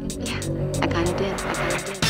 Yeah, I kind of did. I kind of did.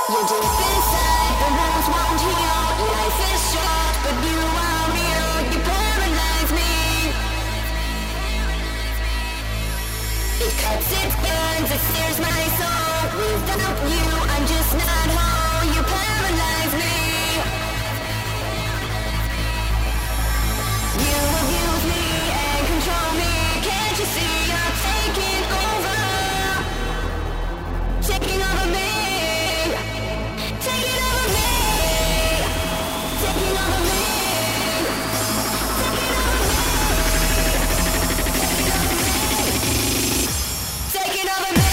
You're deep inside, the wounds won't heal. Life is short, but you are real. You paralyze me. It cuts, it burns, it sears my soul. Without you, I'm just not whole. You paralyze me. You abuse me and control me. Can't you see you're taking over? Taking over me. Taking over me. Taking over me. Taking over me.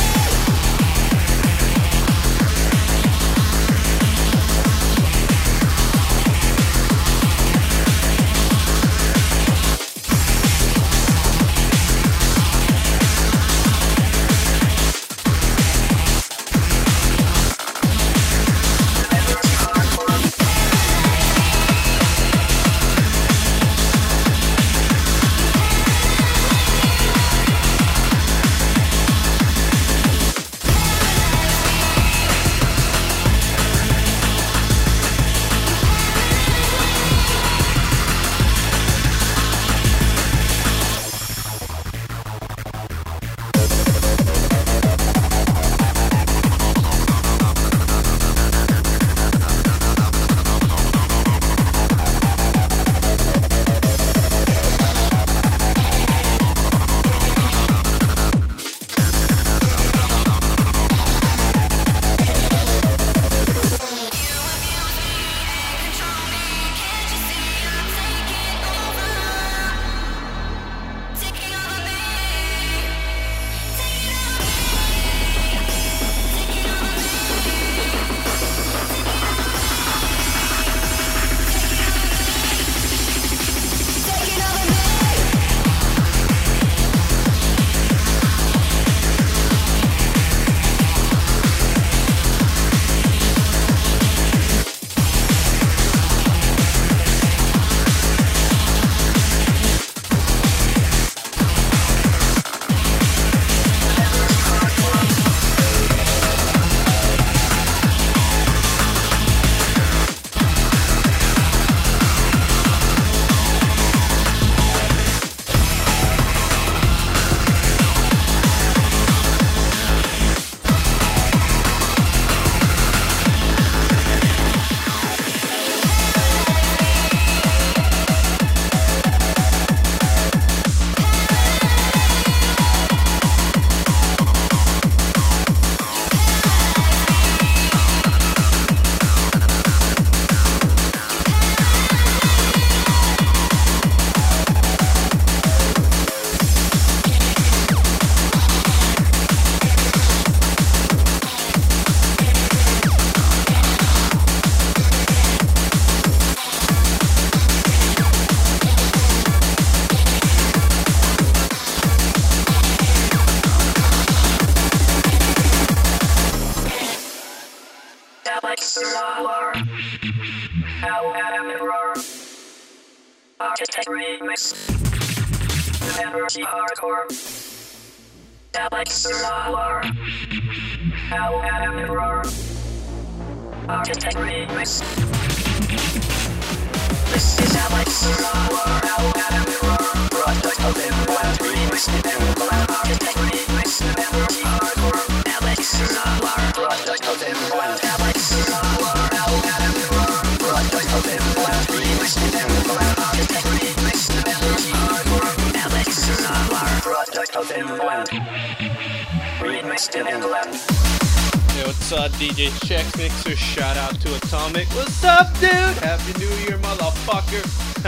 Yo, what's up, DJ Chex Mixer? Shout out to Atomic. What's up, dude? Happy New Year, motherfucker.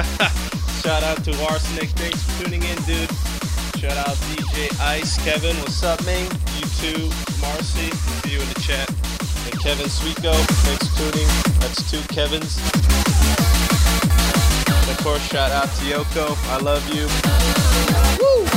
Shout out to Arsenic. Thanks for tuning in, dude. Shout out DJ Ice. Kevin, what's up, man? You too. Marcy, see you in the chat. And Kevin Sweetgo, thanks for tuning. That's two Kevins. And of course, shout out to Yoko. I love you. Woo!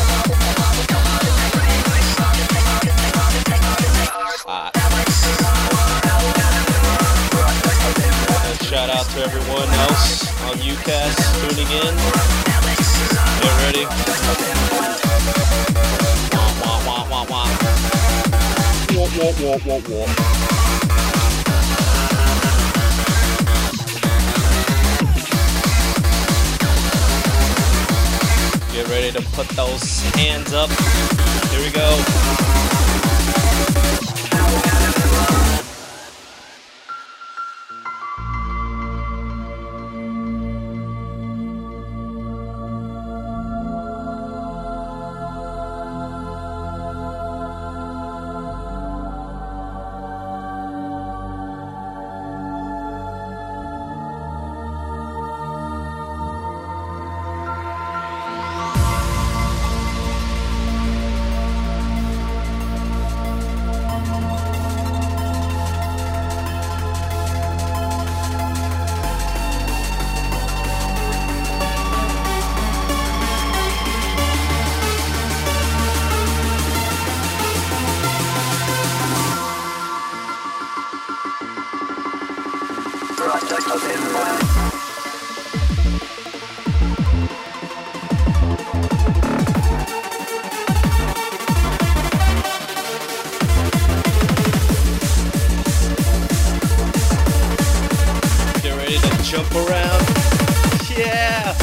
And shout out to everyone else on UCAS tuning in. Get ready. Wah, wah, wah, wah, wah. Wah, wah, wah, wah, wah. Get ready to put those hands up. Here we go. Get ready to jump around. Yeah.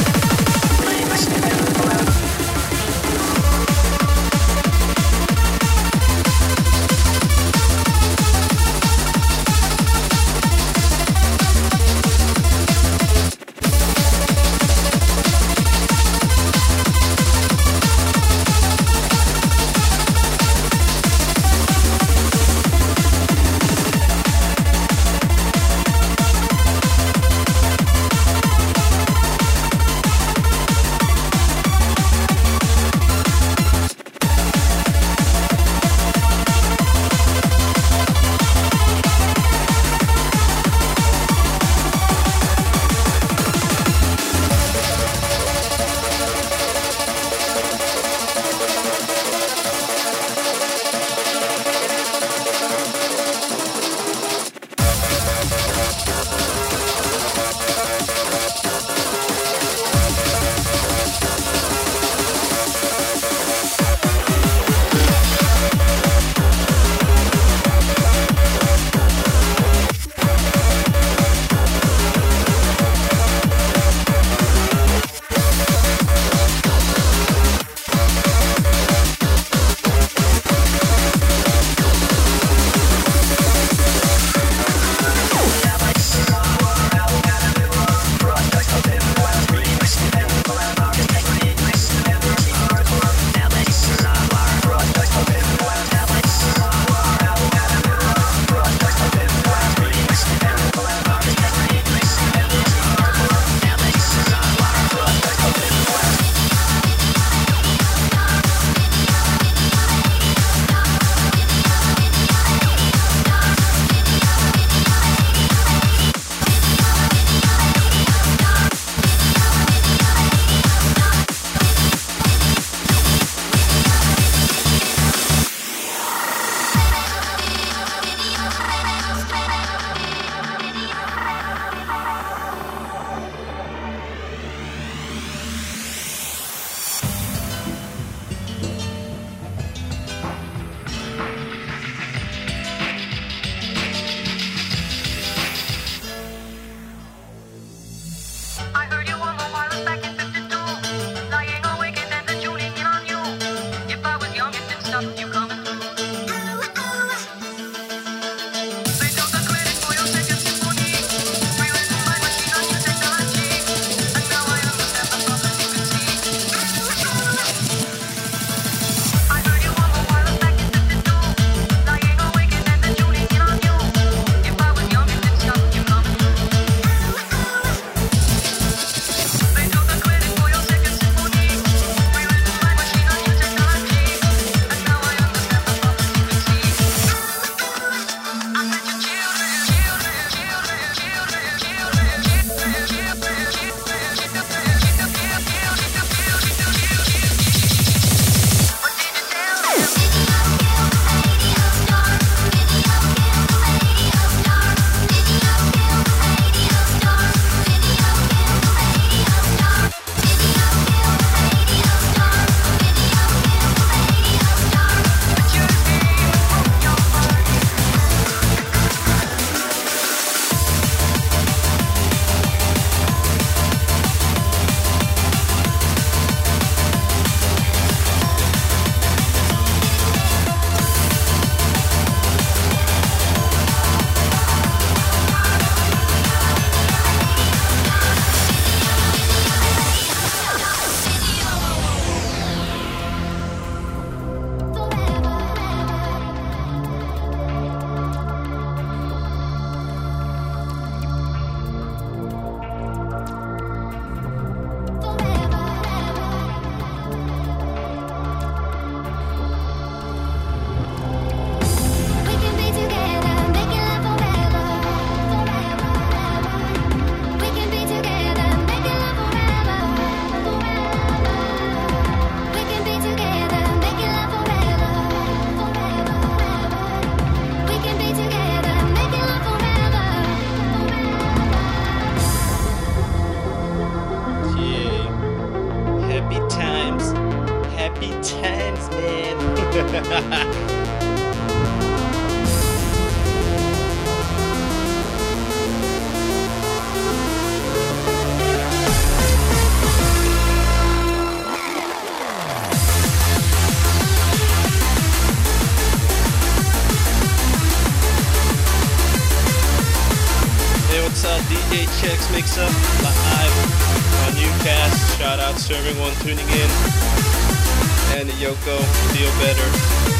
DJ Checks Mix Up live on Newcast. Shout out to everyone tuning in. And Yoko, feel better.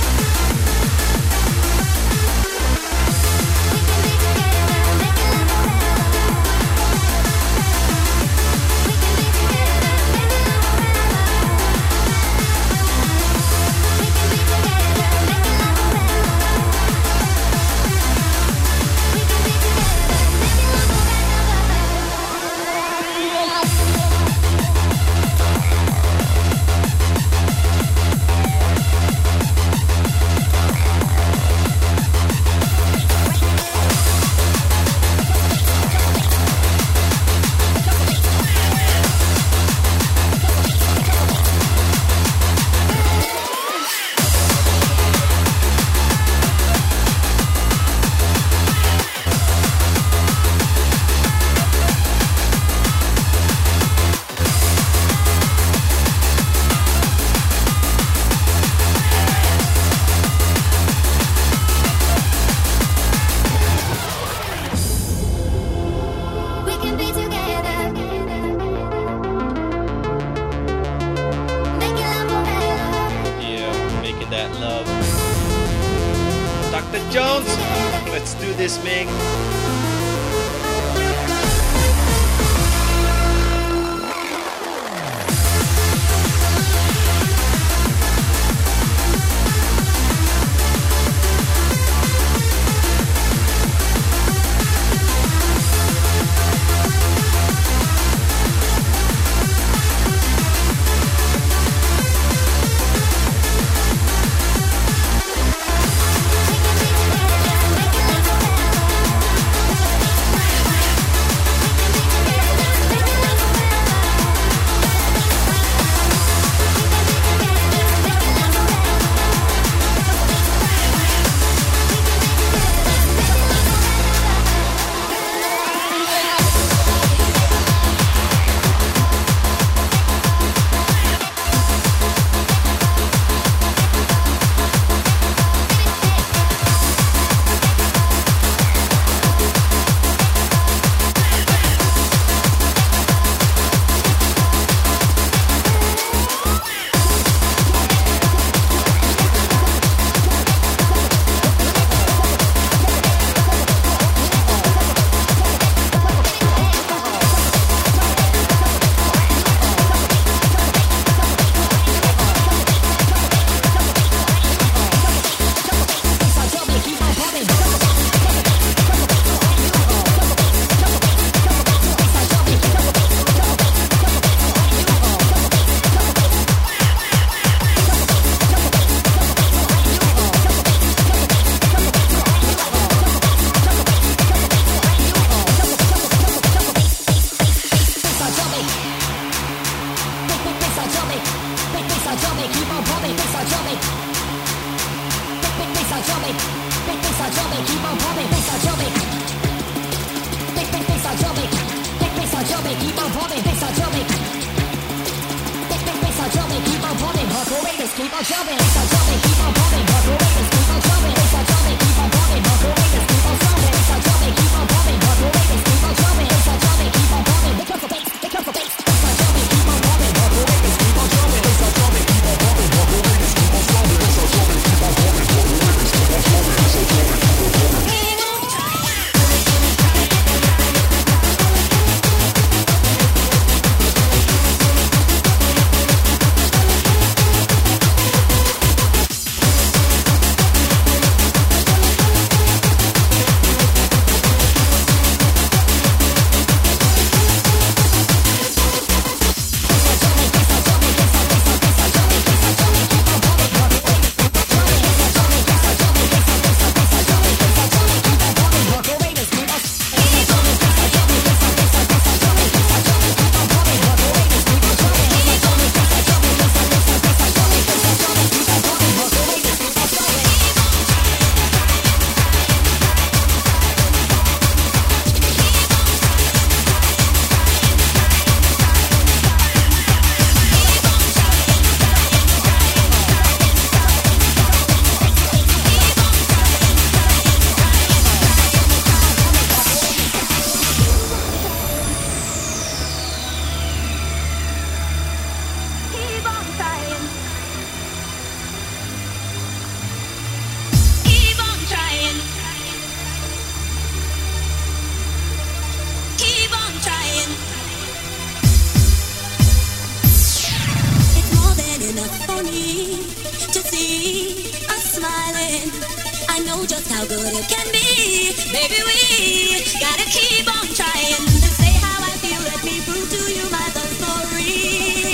how good it can be. Baby, we gotta keep on trying to say how I feel. Let me prove to you my love story.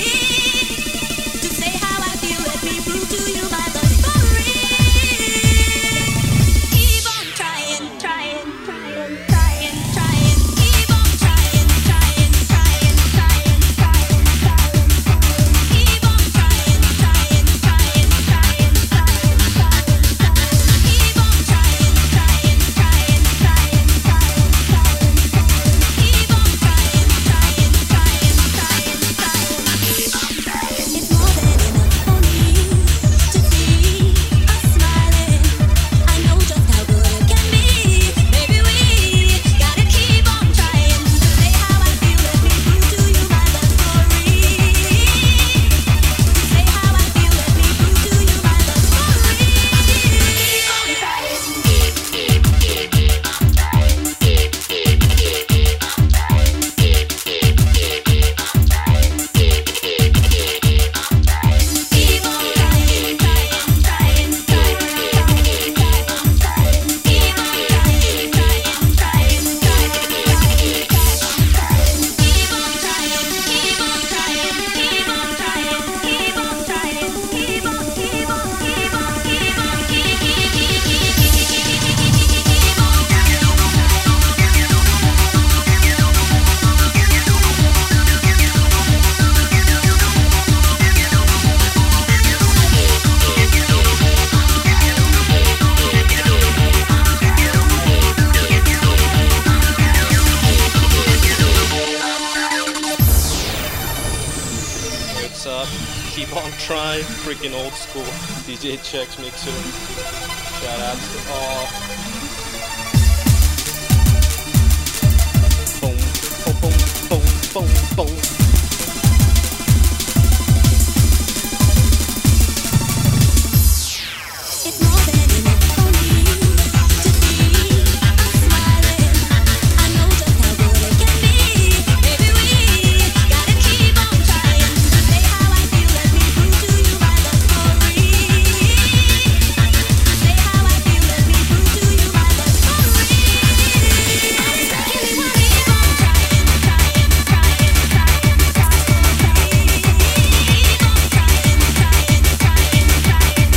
To say how I feel, let me prove to you my love story. Keep on trying, trying, trying, trying, trying. Keep on trying, trying, trying, trying, trying, trying. Keep on trying, trying, trying, trying, trying, trying. Keep on trying, trying, trying, trying, trying, trying. Keep on trying, trying, trying, trying, trying. It's more than enough for me to see us smiling. I know just how good it can be. Baby, we gotta keep on trying to say how I feel. Let me prove to you my love story. To say how I feel. Let me prove to you my love story. Keep on trying. Keep on trying. Keep on trying. What's up? Keep on trying. Freaking old school DJ Chex Mixer. Shout outs to all. Boom, boom, boom, boom, boom, boom. It's more than enough for me to see us smiling. I know just how good it can be. Baby, we gotta keep on trying to say how I feel. Let me prove to you my love story. To say how I feel. Let me prove to you my love story. It's making me wanna keep on trying, trying, trying, trying, trying. Keep on trying, trying, trying, trying,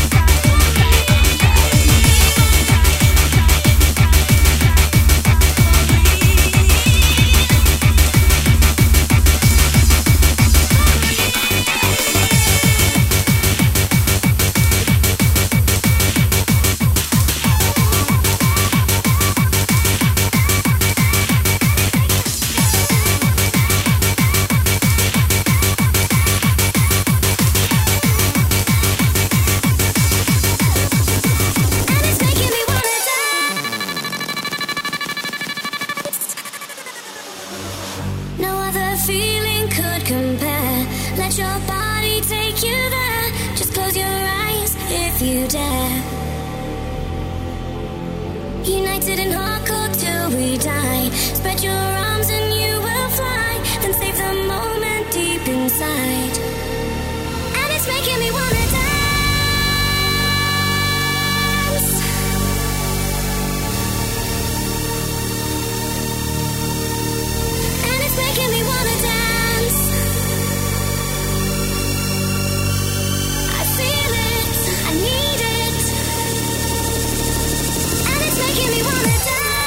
and it's making me wanna dance. No other feeling could compare. Let your body take you there. Just close your eyes if you dare. United in hardcore till we die. Spread your arms and you will fly. Then save the moment deep inside. And it's making me wanna dance. And it's making me wanna dance. I feel it, I need it. And it's making me wanna dance.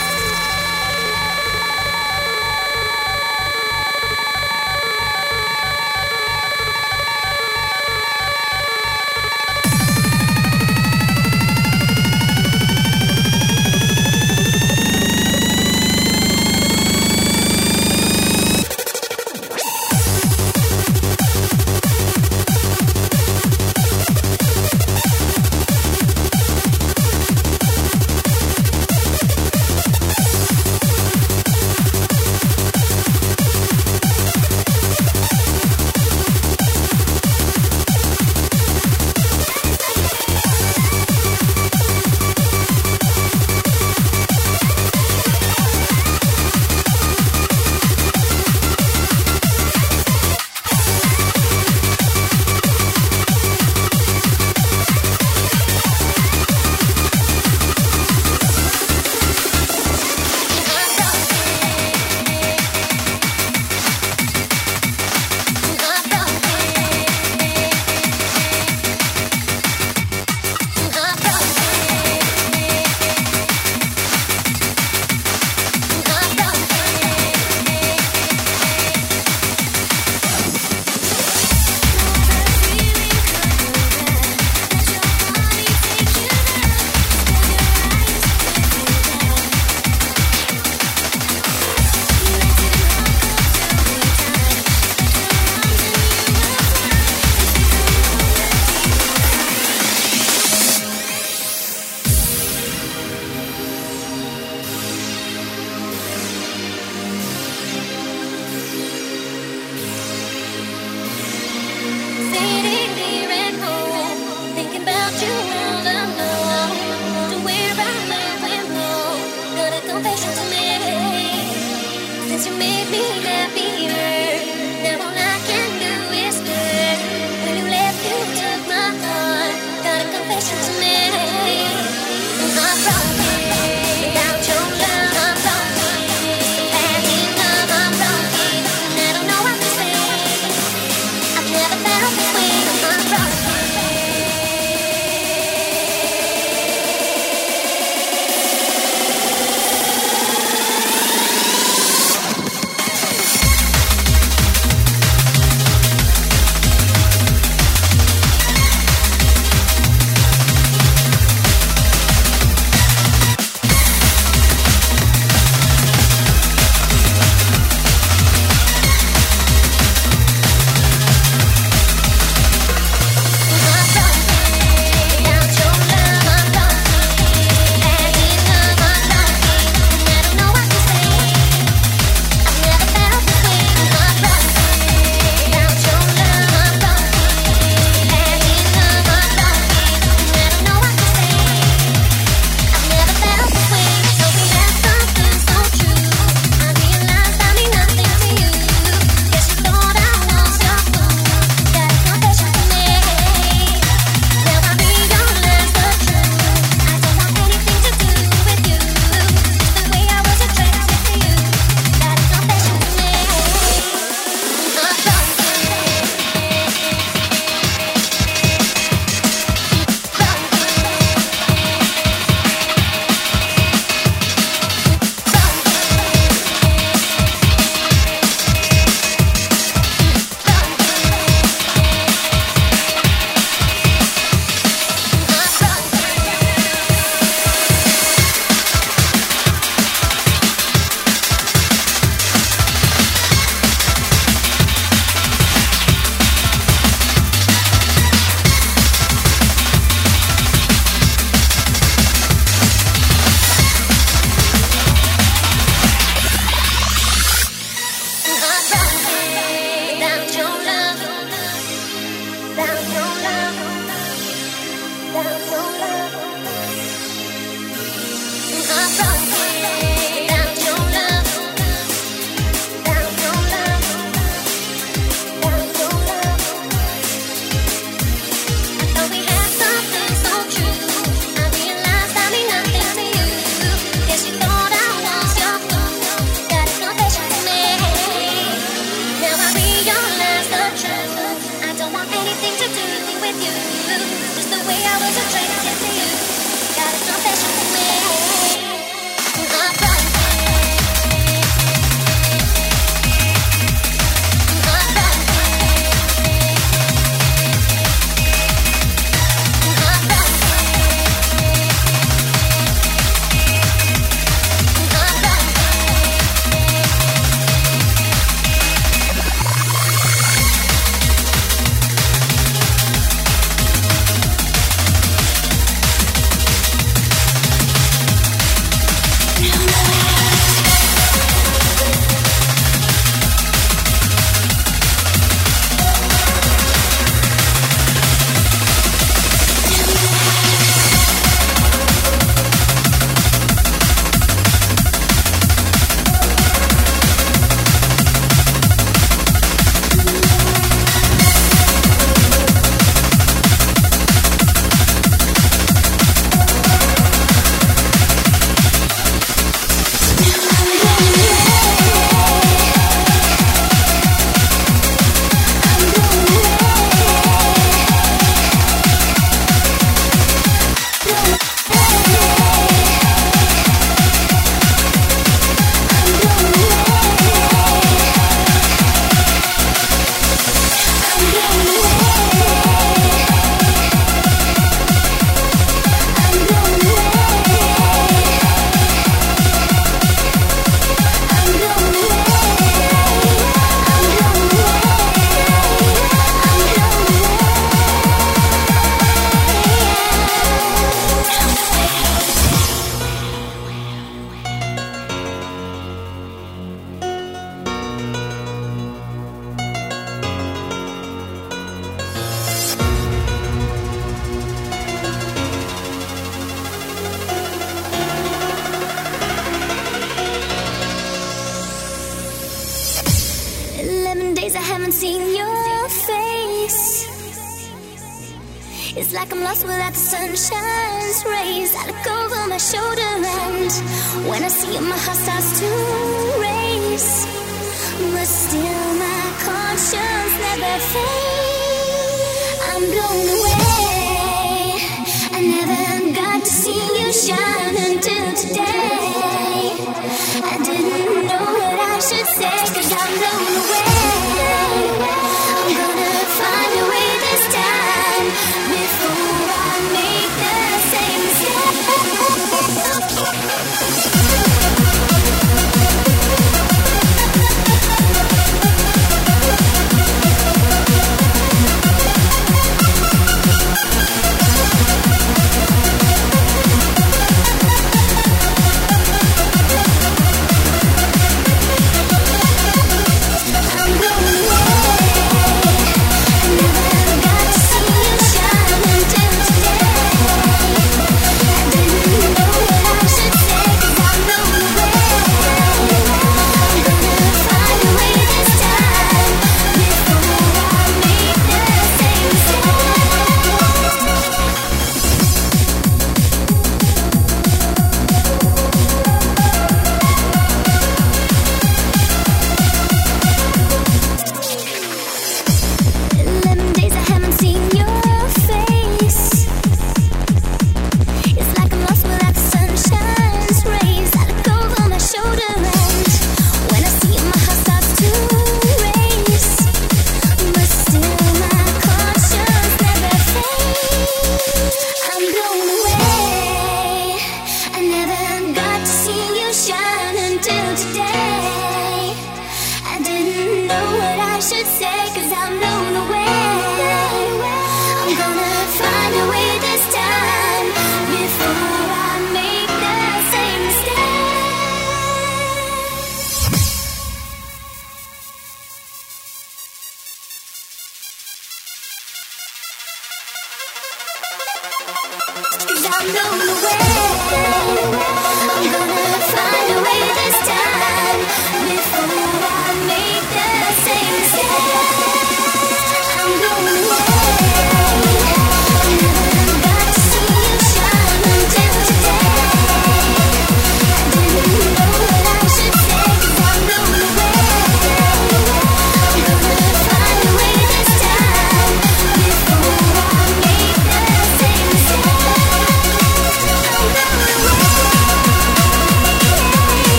haven't seen your face. It's like I'm lost without the sunshine's rays. I look over my shoulder and when I see you, my heart starts to race. But still my conscience never fades. I'm blown away. I never got to see you shine until today. I didn't know what I should say, 'cause I'm blown away. I'm gonna find a way this time before I make the same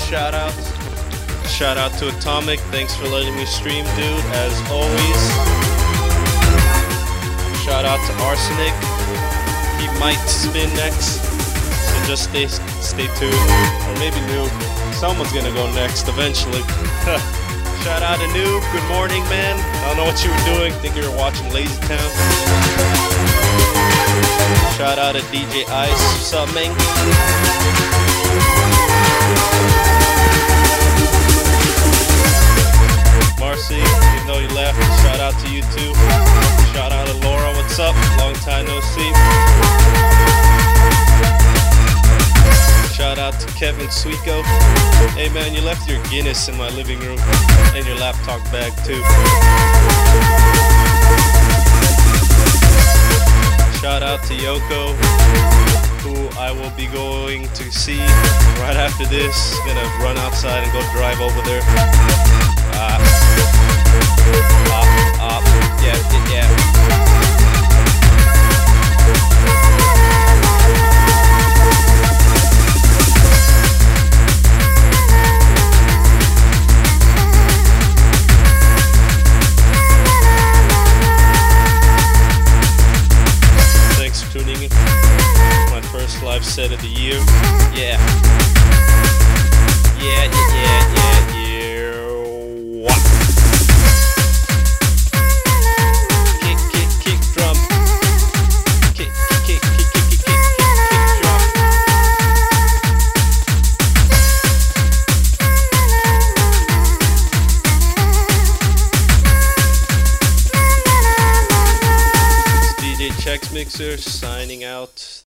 shout out. Shout out to Atomic. Thanks for letting me stream, dude, as always. Shout out to Arsenic. He might spin next. So just stay tuned. Or maybe Noob. Someone's gonna go next eventually. Shout out to Noob. Good morning, man. I don't know what you were doing. Think you were watching Lazy Town. Shout out to DJ Ice. What's up, man? Marcy, even though you left, shout out to you too. Shout out to Laura. What's up? Long time no see. Shout out to Kevin Sweeko. Hey man, you left your Guinness in my living room and your laptop bag too. Shout out to Yoko, who I will be going to see right after this. Gonna run outside and go drive over there. Yeah. Thanks for tuning in. My first live set of the year. Yeah. What? Kick drum. Kick drum. It's DJ Chex Mixer signing out.